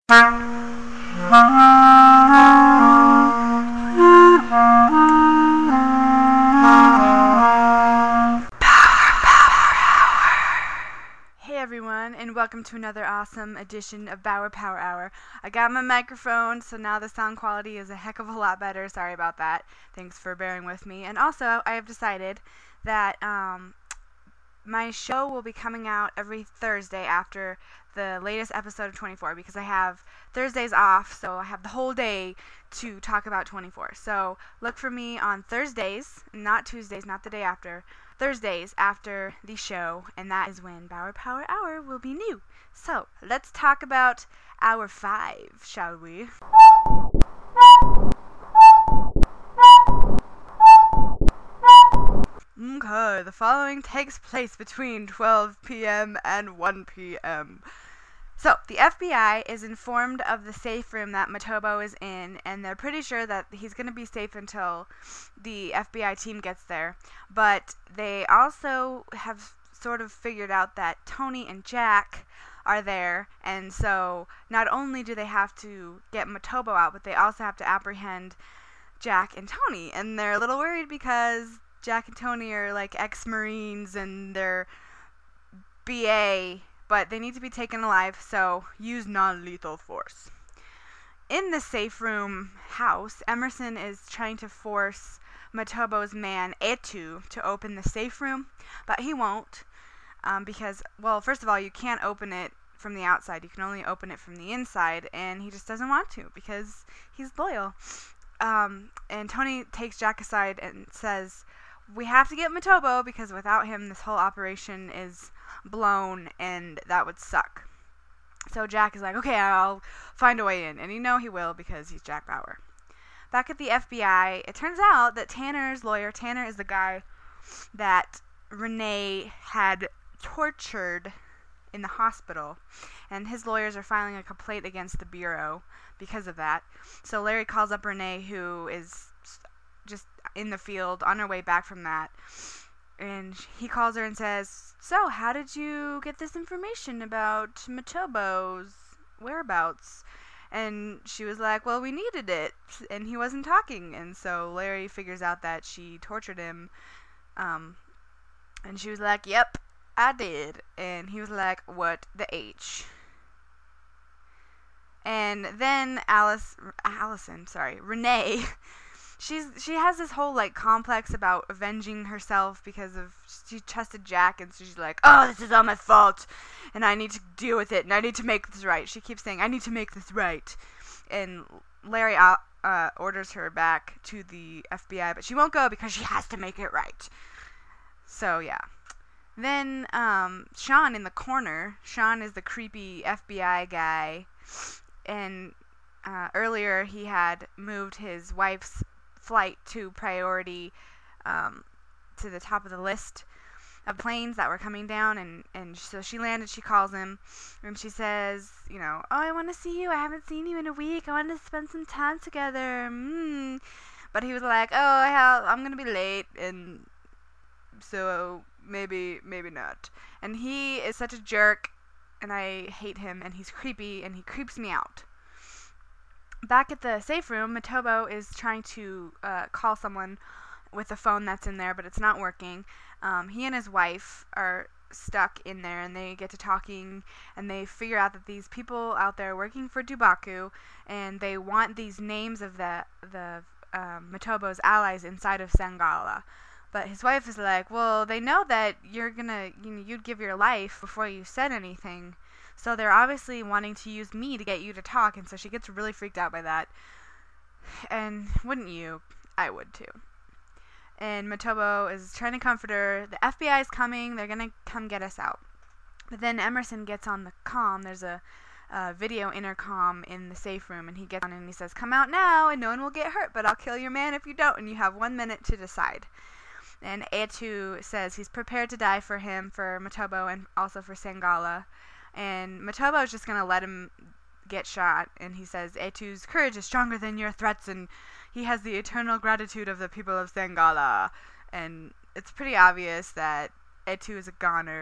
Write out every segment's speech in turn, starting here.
Hey everyone, and welcome to another awesome edition of Bauer Power Hour. I got my microphone, so now the sound quality is a heck of a lot better. Sorry about that. Thanks for bearing with me. And also, I have decided that my show will be coming out every Thursday after the latest episode of 24 because I have Thursdays off, so I have the whole day to talk about 24. So look for me on Thursdays, not Tuesdays, not the day after. Thursdays after the show, and that is when Bauer Power Hour will be new. So let's talk about Hour 5, shall we? Okay, the following takes place between 12 p.m. and 1 p.m. So, the FBI is informed of the safe room that Matobo is in, and they're pretty sure that he's going to be safe until the FBI team gets there. But they also have sort of figured out that Tony and Jack are there, and so not only do they have to get Matobo out, but they also have to apprehend Jack and Tony. And they're a little worried because Jack and Tony are like ex-Marines and they're BA, but they need to be taken alive, so use non-lethal force. In the safe room house, Emerson is trying to force Matobo's man, Etu, to open the safe room, but he won't, because, well, first of all, you can't open it from the outside. You can only open it from the inside, and he just doesn't want to because he's loyal. And Tony takes Jack aside and says, we have to get Matobo because without him this whole operation is blown and that would suck. So Jack is like, okay, I'll find a way in. And you know he will because he's Jack Bauer. Back at the FBI, it turns out that Tanner's lawyer, Tanner is the guy that Renee had tortured in the hospital. And his lawyers are filing a complaint against the Bureau because of that. So Larry calls up Renee, who is just in the field on her way back from that, and he calls her and says, so how did you get this information about Matobo's whereabouts? And she was like, well, we needed it, and he wasn't talking. And so Larry figures out that she tortured him, and she was like, yep, I did. And he was like, what the H? And then Renee, she has this whole like complex about avenging herself because of she trusted Jack, and so she's like, oh, this is all my fault and I need to deal with it and I need to make this right. She keeps saying, I need to make this right. And Larry orders her back to the FBI, but she won't go because she has to make it right. So yeah. Then Sean in the corner. Sean is the creepy FBI guy, and earlier he had moved his wife's flight to priority, to the top of the list of planes that were coming down, and so she landed. She calls him and she says, you know, oh, I want to see you, I haven't seen you in a week, I want to spend some time together. But he was like, oh hell, I'm gonna be late, and so maybe not. And he is such a jerk, and I hate him, and he's creepy, and he creeps me out. Back at the safe room, Matobo is trying to call someone with a phone that's in there, but it's not working. He and his wife are stuck in there, and they get to talking, and they figure out that these people out there are working for Dubaku, and they want these names of the Matobo's allies inside of Sangala. But his wife is like, well, they know that you'd give your life before you said anything. So they're obviously wanting to use me to get you to talk, and so she gets really freaked out by that. And wouldn't you? I would too. And Matobo is trying to comfort her. The FBI is coming. They're going to come get us out. But then Emerson gets on the comm. There's a video intercom in the safe room, and he gets on and he says, come out now and no one will get hurt, but I'll kill your man if you don't, and you have 1 minute to decide. And Etu says he's prepared to die for him, for Matobo, and also for Sangala. And Matobo is just going to let him get shot, and he says, Etu's courage is stronger than your threats, and he has the eternal gratitude of the people of Sangala. And it's pretty obvious that Etu is a goner,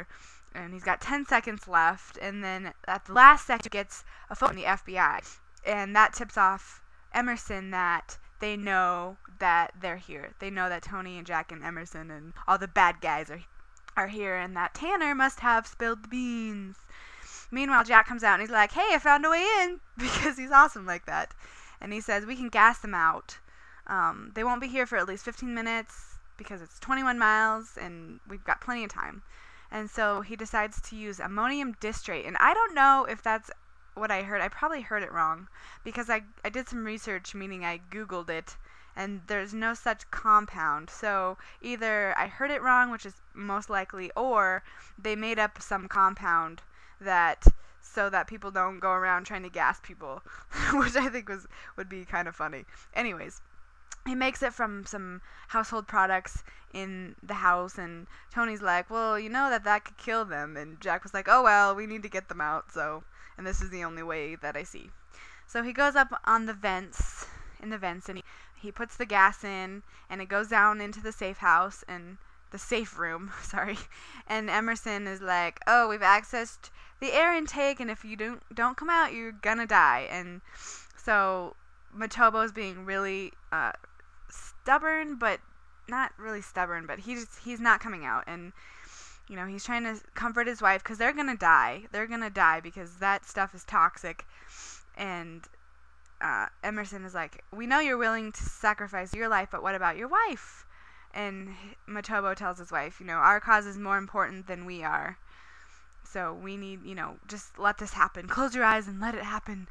And he's got 10 seconds left, and then at the last second he gets a phone from the FBI, and that tips off Emerson that they know that they're here. They know that Tony and Jack and Emerson and all the bad guys are here, and that Tanner must have spilled the beans. Meanwhile, Jack comes out and he's like, hey, I found a way in, because he's awesome like that. And he says we can gas them out. They won't be here for at least 15 minutes because it's 21 miles and we've got plenty of time. And so he decides to use ammonium distrate. And I don't know if that's what I heard. I probably heard it wrong because I did some research, meaning I Googled it, and there's no such compound. So either I heard it wrong, which is most likely, or they made up some compound that so that people don't go around trying to gas people, which I think would be kind of funny. Anyways, he makes it from some household products in the house, and Tony's like, well, you know that could kill them, and Jack was like, oh well, we need to get them out, and this is the only way that I see. So he goes up on the vents, and he puts the gas in, and it goes down into the safe house, and the safe room, sorry, and Emerson is like, oh, we've accessed the air intake, and if you don't come out, you're gonna die. And so Matobo's being really stubborn, but not really stubborn, but he's not coming out, and he's trying to comfort his wife because they're gonna die because that stuff is toxic. And Emerson is like, we know you're willing to sacrifice your life, but what about your wife? And Matobo tells his wife, our cause is more important than we are, so we need, just let this happen, close your eyes and let it happen.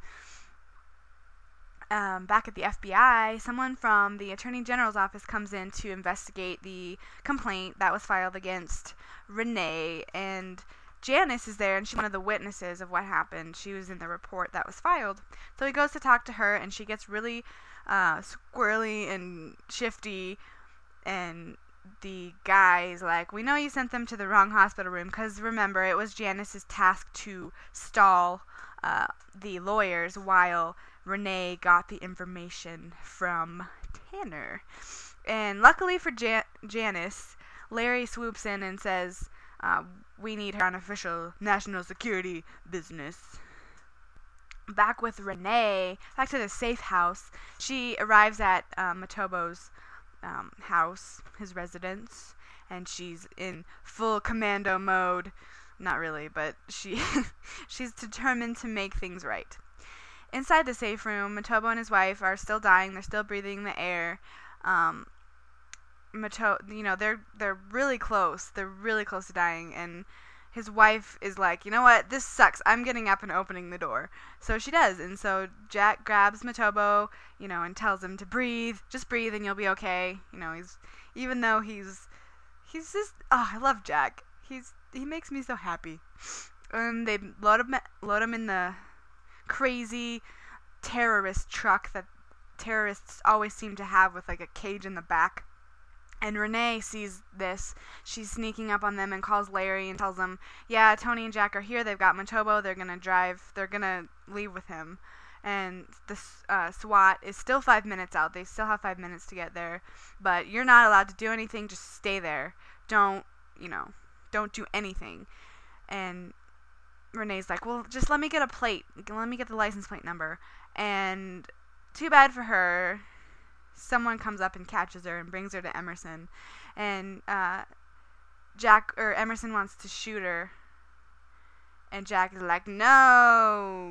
Back at the FBI, someone from the Attorney General's office comes in to investigate the complaint that was filed against Renee, and Janice is there, and she's one of the witnesses of what happened. She was in the report that was filed. So he goes to talk to her, and she gets really squirrely and shifty, and the guy's like, we know you sent them to the wrong hospital room, because remember, it was Janice's task to stall the lawyers while Renee got the information from Tanner. And luckily for Janice, Larry swoops in and says, we need her on official national security business. Back with Renee, back to the safe house, she arrives at Matobo's house, his residence, and she's in full commando mode. Not really, but she's determined to make things right. Inside the safe room, Matobo and his wife are still dying. They're still breathing the air. They're really close. They're really close to dying, and his wife is like, you know what, this sucks. I'm getting up and opening the door. So she does, and so Jack grabs Matobo, and tells him to breathe. Just breathe, and you'll be okay. Even though he's just, I love Jack. He makes me so happy. And they load him in the crazy terrorist truck that terrorists always seem to have with like a cage in the back. And Renee sees this. She's sneaking up on them and calls Larry and tells him, yeah, Tony and Jack are here. They've got Matobo. They're going to leave with him. And the SWAT is still 5 minutes out. They still have 5 minutes to get there. But you're not allowed to do anything. Just stay there. Don't do anything. And Renee's like, well, just let me get a plate. Let me get the license plate number. And too bad for her. Someone comes up and catches her and brings her to Emerson. And Emerson wants to shoot her. And Jack is like, no.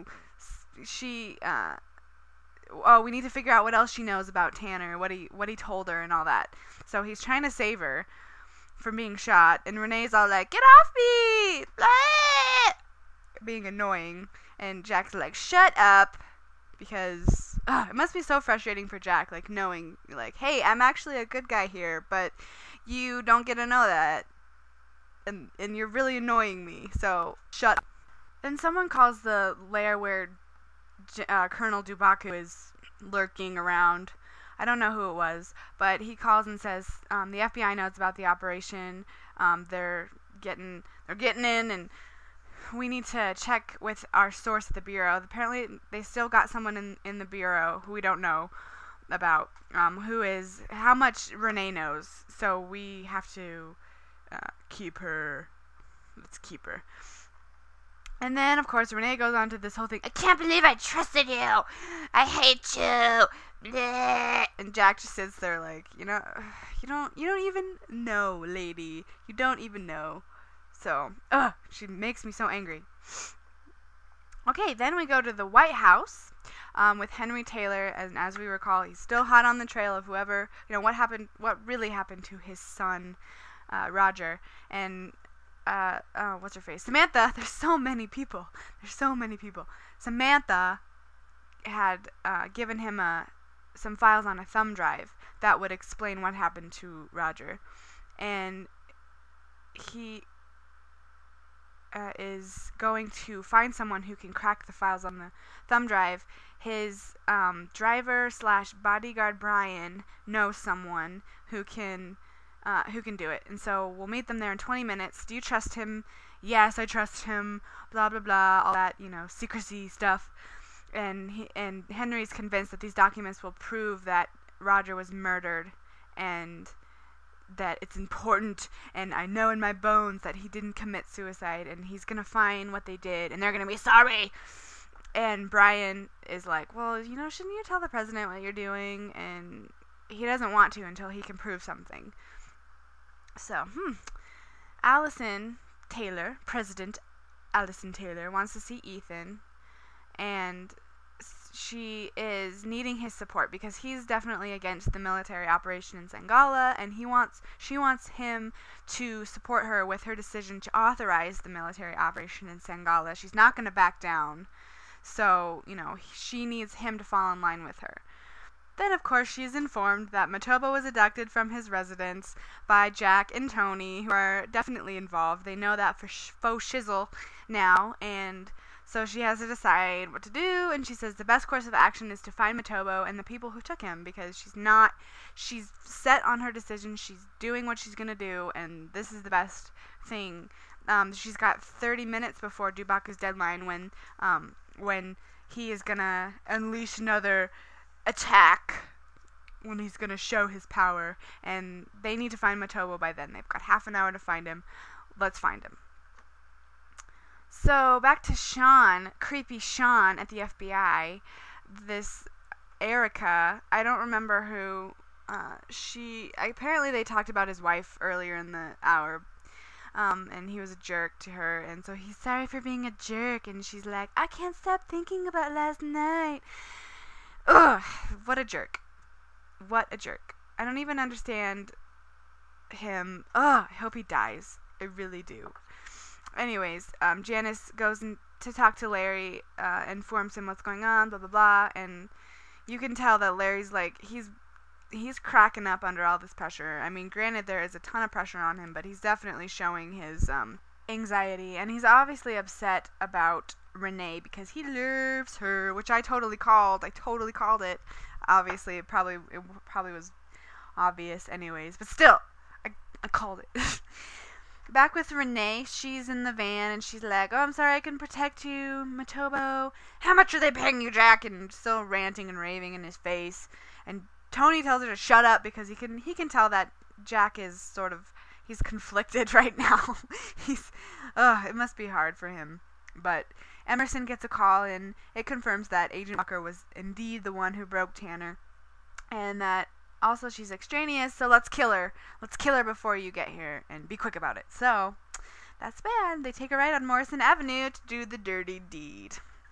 We need to figure out what else she knows about Tanner, what he told her and all that. So he's trying to save her from being shot. And Renee's all like, get off me! Blah! Being annoying. And Jack's like, shut up. Because it must be so frustrating for Jack, like, knowing, like, hey, I'm actually a good guy here, but you don't get to know that. And you're really annoying me, so shut up. Then someone calls the lair where Colonel Dubaku is lurking around. I don't know who it was, but he calls and says the FBI knows about the operation. They're getting in, and we need to check with our source at the Bureau. Apparently, they still got someone in the Bureau who we don't know about, how much Renee knows. So we have to keep her let's keep her. And then, of course, Renee goes on to this whole thing. I can't believe I trusted you. I hate you. Bleh. And Jack just sits there like, you don't even know, lady. You don't even know. So, she makes me so angry. Okay, then we go to the White House with Henry Taylor, and as we recall, he's still hot on the trail of what really happened to his son, Roger, and what's her face? Samantha. There's so many people. Samantha had given him some files on a thumb drive that would explain what happened to Roger, and he is going to find someone who can crack the files on the thumb drive. His driver / bodyguard Brian knows someone who can do it, and so we'll meet them there in 20 minutes. Do you trust him? Yes, I trust him. Blah blah blah, all that secrecy stuff. And Henry's convinced that these documents will prove that Roger was murdered, and that it's important, and I know in my bones that he didn't commit suicide, and he's gonna find what they did, and they're gonna be sorry. And Brian is like, well, shouldn't you tell the president what you're doing? And he doesn't want to until he can prove something. So, President Allison Taylor, wants to see Ethan, and she is needing his support because he's definitely against the military operation in Sangala, and she wants him to support her with her decision to authorize the military operation in Sangala. She's not going to back down, so she needs him to fall in line with her. Then, of course, she's informed that Matobo was abducted from his residence by Jack and Tony, who are definitely involved. They know that for faux shizzle now, and so she has to decide what to do, and she says the best course of action is to find Matobo and the people who took him, because she's set on her decision, she's doing what she's going to do, and this is the best thing. She's got 30 minutes before Dubaku's deadline when he is going to unleash another attack, when he's going to show his power, and they need to find Matobo by then. They've got half an hour to find him. Let's find him. So, back to Sean, creepy Sean at the FBI. This Erica, I don't remember who, apparently they talked about his wife earlier in the hour, and he was a jerk to her, and so he's sorry for being a jerk, and she's like, I can't stop thinking about last night. Ugh, what a jerk. What a jerk. I don't even understand him. Ugh, I hope he dies. I really do. Anyways, Janice goes to talk to Larry, informs him what's going on, blah, blah, blah, and you can tell that Larry's like, he's cracking up under all this pressure. I mean, granted, there is a ton of pressure on him, but he's definitely showing his anxiety, and he's obviously upset about Renee because he loves her, which I totally called. I totally called it. Obviously, it probably was obvious anyways, but still, I called it. Back with Renee, she's in the van, and she's like, oh, I'm sorry, I couldn't protect you, Matobo. How much are they paying you, Jack? And still ranting and raving in his face. And Tony tells her to shut up because he can tell that Jack is he's conflicted right now. It must be hard for him. But Emerson gets a call, and it confirms that Agent Walker was indeed the one who broke Tanner. And that also she's extraneous, so let's kill her. Let's kill her before you get here, and be quick about it. So, that's bad. They take a ride on Morrison Avenue to do the dirty deed.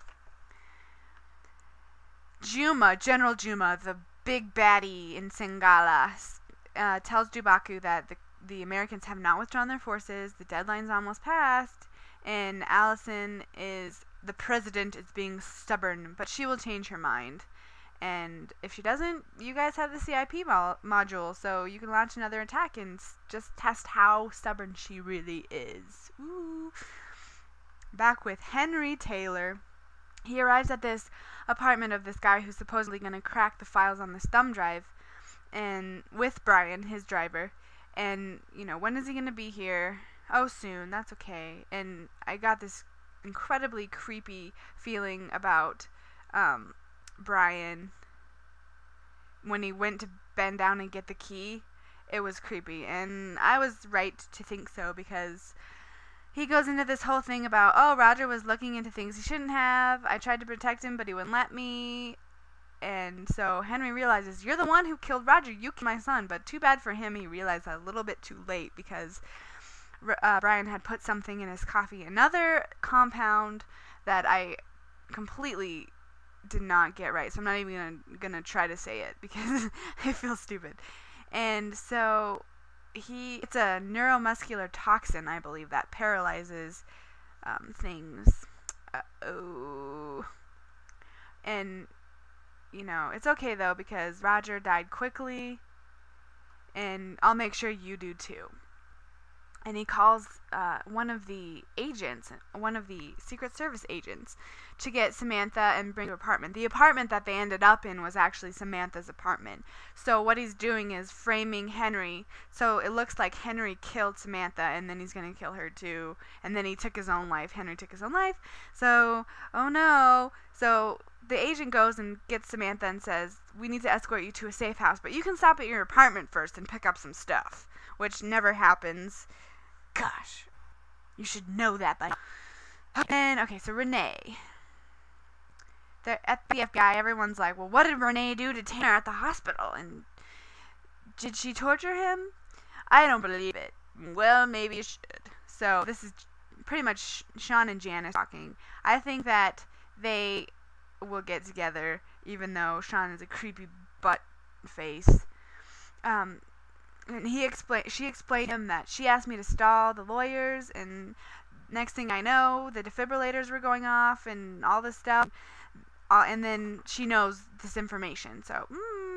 General Juma, the big baddie in Sangala, tells Dubaku that the Americans have not withdrawn their forces, the deadline's almost passed, and the president is being stubborn, but she will change her mind. And if she doesn't, you guys have the CIP module, so you can launch another attack and just test how stubborn she really is. Ooh. Back with Henry Taylor. He arrives at this apartment of this guy who's supposedly going to crack the files on this thumb drive, and with Brian, his driver. And, when is he going to be here? Oh, soon. That's okay. And I got this incredibly creepy feeling about Brian when he went to bend down and get the key. It was creepy, and I was right to think so, because he goes into this whole thing about, oh, Roger was looking into things he shouldn't have. I tried to protect him, but he wouldn't let me. And so Henry realizes, you're the one who killed Roger. You killed my son. But too bad for him, he realized that a little bit too late because Brian had put something in his coffee. Another compound that I completely did not get right. So I'm not even gonna try to say it because I feel stupid. And so it's a neuromuscular toxin, I believe, that paralyzes things. And, you know, it's okay, though, because Roger died quickly, and I'll make sure you do, too. And he calls one of the Secret Service agents, to get Samantha and bring to the apartment. The apartment that they ended up in was actually Samantha's apartment. So what he's doing is framing Henry, so it looks like Henry killed Samantha, and then he's going to kill her too. And then he took his own life. Henry took his own life. So, oh no. So the agent goes and gets Samantha and says, we need to escort you to a safe house, but you can stop at your apartment first and pick up some stuff, which never happens. Gosh, you should know that by now. And, okay, so Renee. At the FBI, everyone's like, well, what did Renee do to Tanner at the hospital? And did she torture him? I don't believe it. Well, maybe you should. So this is pretty much Sean and Janice talking. I think that they will get together, even though Sean is a creepy butt face. And she explained to him that she asked me to stall the lawyers, and next thing I know, the defibrillators were going off and all this stuff. And then she knows this information. So,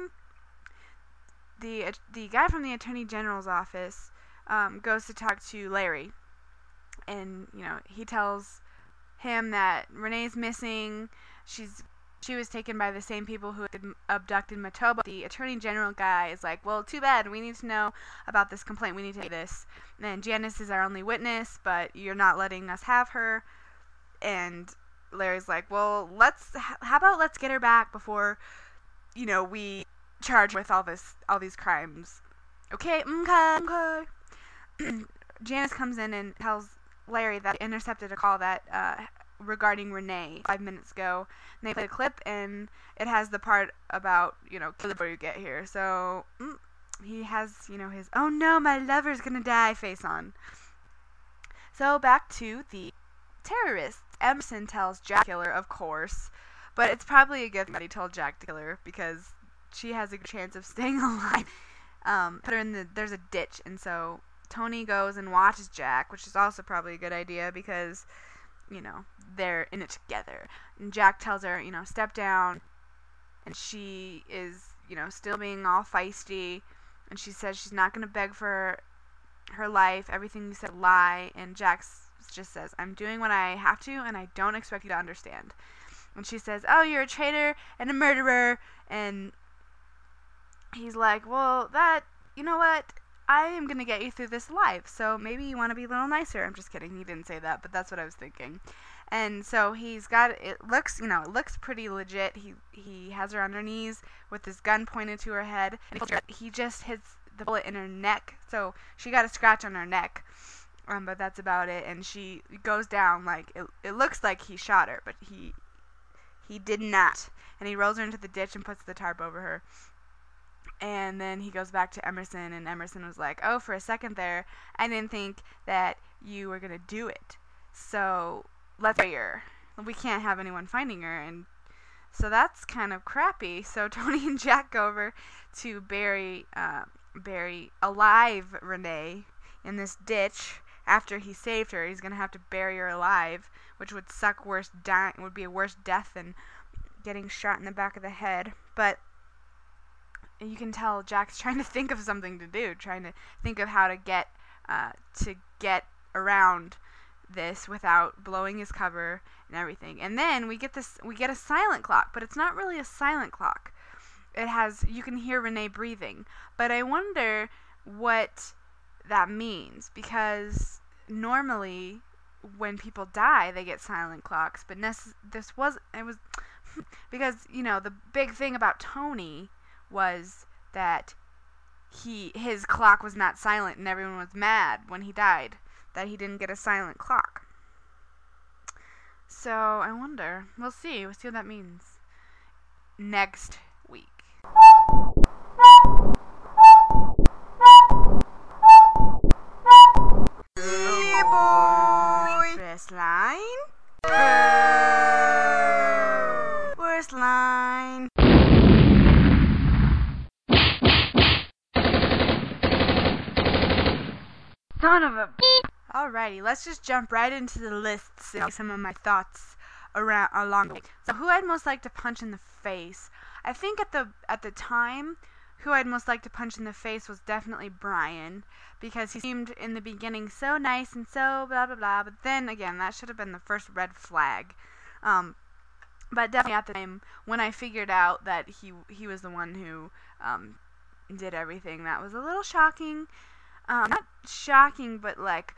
the guy from the Attorney General's office goes to talk to Larry, and he tells him that Renee's missing. She was taken by the same people who had abducted Matoba. The Attorney General guy is like, well, too bad. We need to know about this complaint. We need to do this. And Janice is our only witness, but you're not letting us have her. And Larry's like, well, how about let's get her back before, we charge with all these crimes. Okay. Janice comes in and tells Larry that they intercepted a call that regarding Renee 5 minutes ago. And they play a clip, and it has the part about kill before you get here. So he has his oh no, my lover's gonna die face on. So back to the terrorists. Emerson tells Jack to kill her, of course, but it's probably a good thing that he told Jack to kill her because she has a good chance of staying alive. Put her there's a ditch, and so Tony goes and watches Jack, which is also probably a good idea because they're in it together. And Jack tells her, step down, and she is still being all feisty, and she says she's not going to beg for her life. Everything you said lie. And Jack just says, I'm doing what I have to, and I don't expect you to understand. And she says, oh, you're a traitor and a murderer. And he's like, well, you know what? I am going to get you through this alive, so maybe you want to be a little nicer. I'm just kidding. He didn't say that, but that's what I was thinking. And so he's got, it looks pretty legit. He has her on her knees with his gun pointed to her head. And he just hits the bullet in her neck, so she got a scratch on her neck. But that's about it. And she goes down like it looks like he shot her, but he did not. And he rolls her into the ditch and puts the tarp over her. And then he goes back to Emerson, and Emerson was like, oh, for a second there, I didn't think that you were gonna do it. So let's bury her. We can't have anyone finding her. And so that's kind of crappy. So Tony and Jack go over to bury alive Renee in this ditch. After he saved her, he's gonna have to bury her alive, which would suck worse. Would be a worse death than getting shot in the back of the head. But you can tell Jack's trying to think of something to do, trying to think of how to get around this without blowing his cover and everything. And then we get a silent clock, but it's not really a silent clock. You can hear Renee breathing, but I wonder what that means, because normally when people die they get silent clocks, but because the big thing about Tony was that his clock was not silent, and everyone was mad when he died that he didn't get a silent clock. So I wonder. We'll see. We'll see what that means next week. Hey boy! First line. Worst line. Son of a... Alrighty, let's just jump right into the lists and some of my thoughts along the way. So who I'd most like to punch in the face. I think at the time, who I'd most like to punch in the face was definitely Brian, because he seemed in the beginning so nice and so blah blah blah, but then again, that should have been the first red flag. But definitely at the time, when I figured out that he was the one who did everything, that was a little shocking. Not shocking, but like,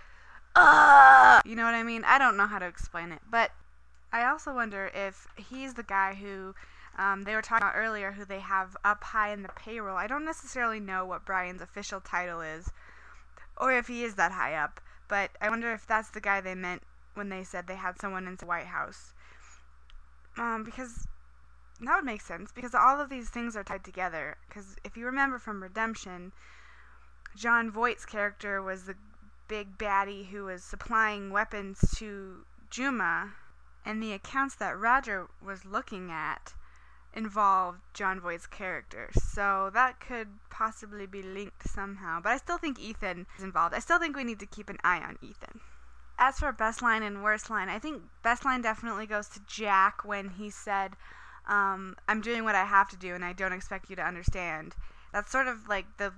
you know what I mean? I don't know how to explain it, but I also wonder if he's the guy who they were talking about earlier, who they have up high in the payroll. I don't necessarily know what Brian's official title is, or if he is that high up, but I wonder if that's the guy they meant when they said they had someone in the White House. Because that would make sense, because all of these things are tied together. Because if you remember from Redemption, Jon Voight's character was the big baddie who was supplying weapons to Juma, and the accounts that Roger was looking at involved Jon Voight's character. So that could possibly be linked somehow. But I still think Ethan is involved. I still think we need to keep an eye on Ethan. As for best line and worst line, I think best line definitely goes to Jack when he said, I'm doing what I have to do and I don't expect you to understand. That's sort of like the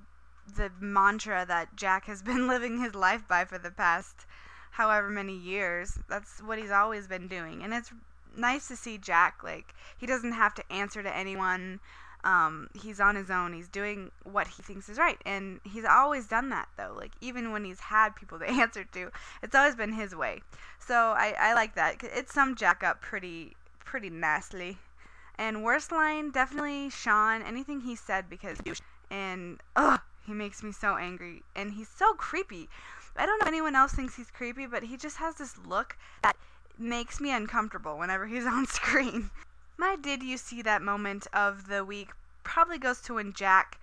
mantra that Jack has been living his life by for the past however many years. That's what he's always been doing. And it's nice to see Jack, like, he doesn't have to answer to anyone. He's on his own. He's doing what he thinks is right. And he's always done that, though. Like, even when he's had people to answer to, it's always been his way. So I like that. It summed Jack up pretty nastily. And worst line, definitely Sean. Anything he said, because... And, he makes me so angry. And he's so creepy. I don't know if anyone else thinks he's creepy, but he just has this look that makes me uncomfortable whenever he's on screen. My did you see that moment of the week probably goes to when Jack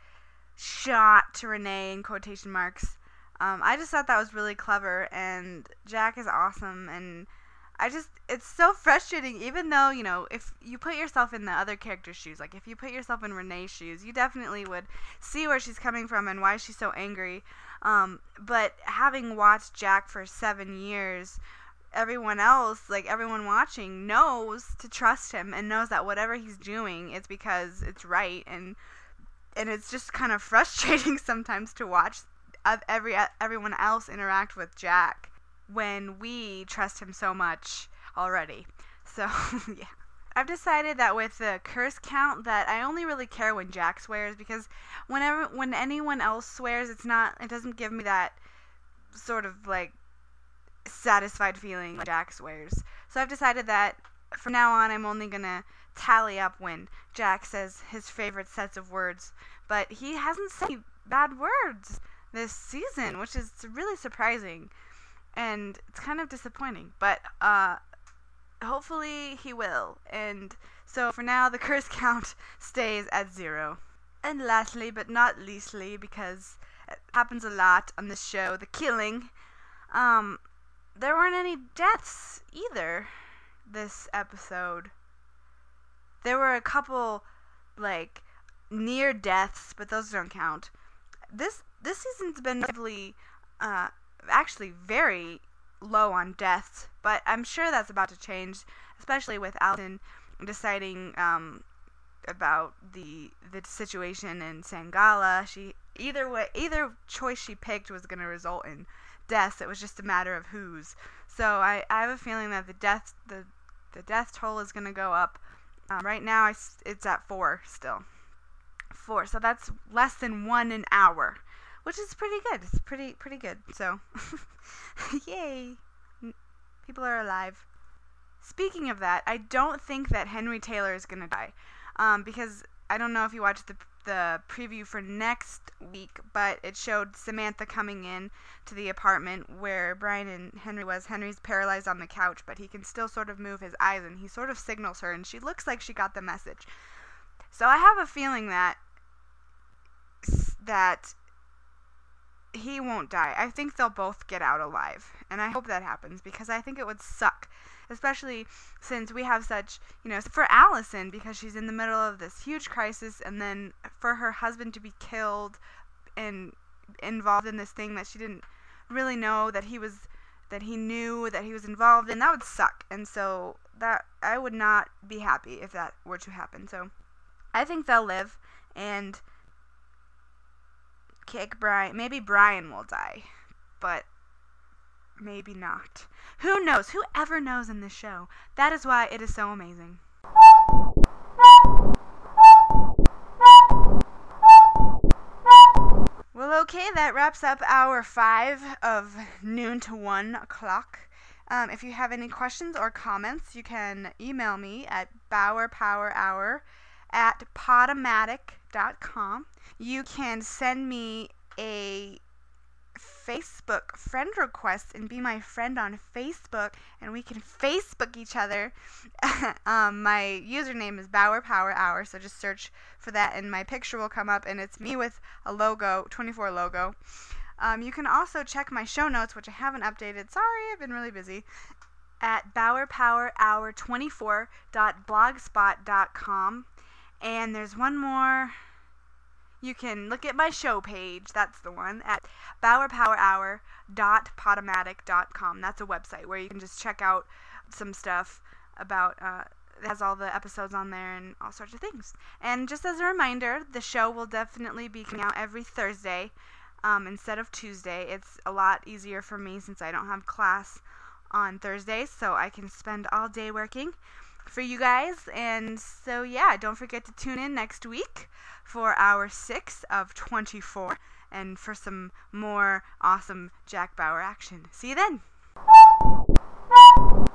shot to Renee in quotation marks. I just thought that was really clever, and Jack is awesome, and it's so frustrating, even though, you know, if you put yourself in the other character's shoes, like if you put yourself in Renee's shoes, you definitely would see where she's coming from and why she's so angry. But having watched Jack for 7 years, everyone else, like everyone watching, knows to trust him and knows that whatever he's doing, it's because it's right, and it's just kind of frustrating sometimes to watch everyone else interact with Jack when we trust him so much already. So, yeah. I've decided that with the curse count that I only really care when Jack swears, because when anyone else swears, it doesn't give me that sort of like satisfied feeling when Jack swears. So I've decided that from now on I'm only gonna tally up when Jack says his favorite sets of words, but he hasn't said any bad words this season, which is really surprising. And it's kind of disappointing, but hopefully he will. And so for now, the curse count stays at 0. And lastly, but not leastly, because it happens a lot on this show, the killing. There weren't any deaths either this episode. There were a couple, like, near deaths, but those don't count. This season's been relatively, actually very low on deaths, but I'm sure that's about to change, especially with Allison deciding about the situation in Sangala. Either choice she picked was going to result in deaths. It was just a matter of whose. So I have a feeling that the death toll is going to go up. Right now it's at 4 still. 4. So that's less than 1 an hour, which is pretty good. It's pretty good. So, yay. People are alive. Speaking of that, I don't think that Henry Taylor is going to die. Because I don't know if you watched the preview for next week, but it showed Samantha coming in to the apartment where Brian and Henry was. Henry's paralyzed on the couch, but he can still sort of move his eyes, and he sort of signals her, and she looks like she got the message. So I have a feeling that he won't die. I think they'll both get out alive, and I hope that happens, because I think it would suck, especially since we have such, for Allison, because she's in the middle of this huge crisis, and then for her husband to be killed and involved in this thing that she didn't really know that he knew that he was involved in. That would suck, and so that I would not be happy if that were to happen. So I think they'll live and kick Brian. Maybe Brian will die, but maybe not. Who knows? Who ever knows in this show? That is why it is so amazing. Well, okay, that wraps up hour 5 of noon to 1 o'clock. If you have any questions or comments, you can email me at bowerpowerhour@podomatic.com. You can send me a Facebook friend request and be my friend on Facebook, and we can Facebook each other. My username is bowerpowerhour, so just search for that, and my picture will come up, and it's me with a logo, 24 logo. You can also check my show notes, which I haven't updated. Sorry, I've been really busy. At bowerpowerhour24.blogspot.com. And there's one more. You can look at my show page. That's the one. At bowerpowerhour.podomatic.com. That's a website where you can just check out some stuff about it has all the episodes on there and all sorts of things. And just as a reminder, the show will definitely be coming out every Thursday instead of Tuesday. It's a lot easier for me since I don't have class on Thursdays, so I can spend all day working for you guys. And so yeah, don't forget to tune in next week for hour 6 of 24 and for some more awesome Jack Bauer action. See you then.